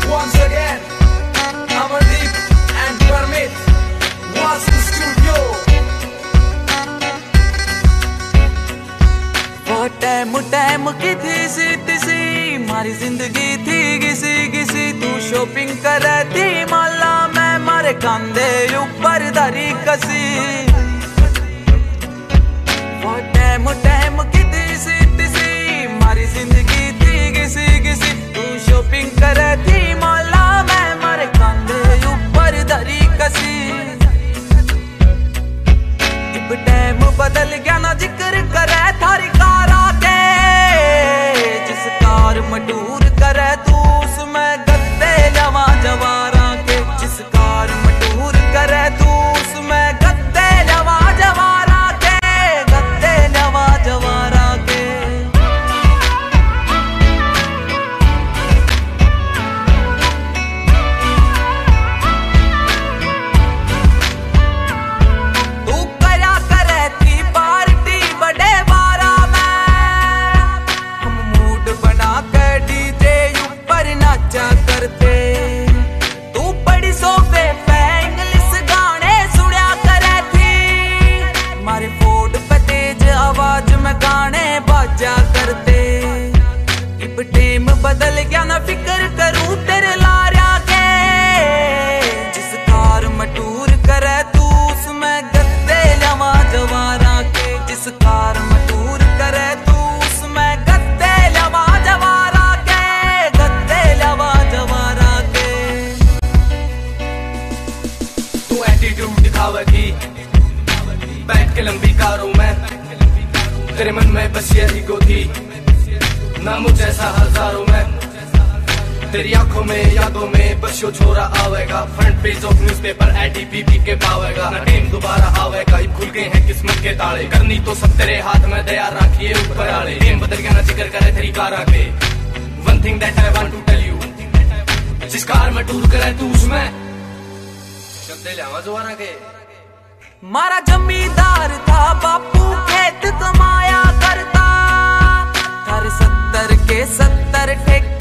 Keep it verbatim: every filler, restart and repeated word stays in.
Once again, Amardeep and Parmit, Vasu Studio. वो time time की थी सी तिसी, मारी जिंदगी थी किसी किसी। तू शॉपिंग कर थी माला, मैं मारे कंधे ऊपर धरी कसी। वो टाइम टाइम की थी सी तिसी, मारी जिंदगी थी किसी किसी। तू शॉपिंग कर थी माला, मैं मारे कंधे ऊपर धरी कसी। अब टाइम बदल गया ना, जिक्र करे थारी कारा के। जिस कार मटूर करे तू उसमें गद्दे जवा जवारा के। जिस कार मटूर करे तू उसमें गद्दे जवा जवारा के, गद्दे जवा जवारा के। तू कया करे थी पार्टी बड़े बारा में, हम मूड बना कर डीजे ऊपर नाचा करते। तू बड़ी सोफे पे इंग्लिश गाने सुना करे थी, मारे फोर्ड पे तेज आवाज में गाने बाजा करते। अब टेम बदल गया ना, फिक्र करूं तेरे लारा के। जिस कार मटूर करे तू उसमें गद्दे जवा जवारा के। जिस कार मटूर करे तू उसमें गद्दे जवा जवारा के, गद्दे जवा जवारा के। तू एटीट्यूड दिखावेगी बैठ के लंबी कारों में, तेरे मन में बस ये ईगो थी ना मुझ ऐसा हजारों में। तेरी आंखों में यादों में बस यो छोरा आवेगा, front page of newspaper ADPP के पावेगा। ना टेम दोबारा आवेगा, अब खुल गए हैं किस्मत के ताले। करनी तो सब तेरे हाथ में, दया राखिए ऊपर आले। टेम बदल गया ना, जिक्र करे तेरी कारा के। One thing that I want to tell you, जिस कार में टूर करे तू उसमें शब्दे लावा जोरा के। मारा जमींदार था बापू, खेत कमाया करता। थारे सत्तर के सत्तर ठेके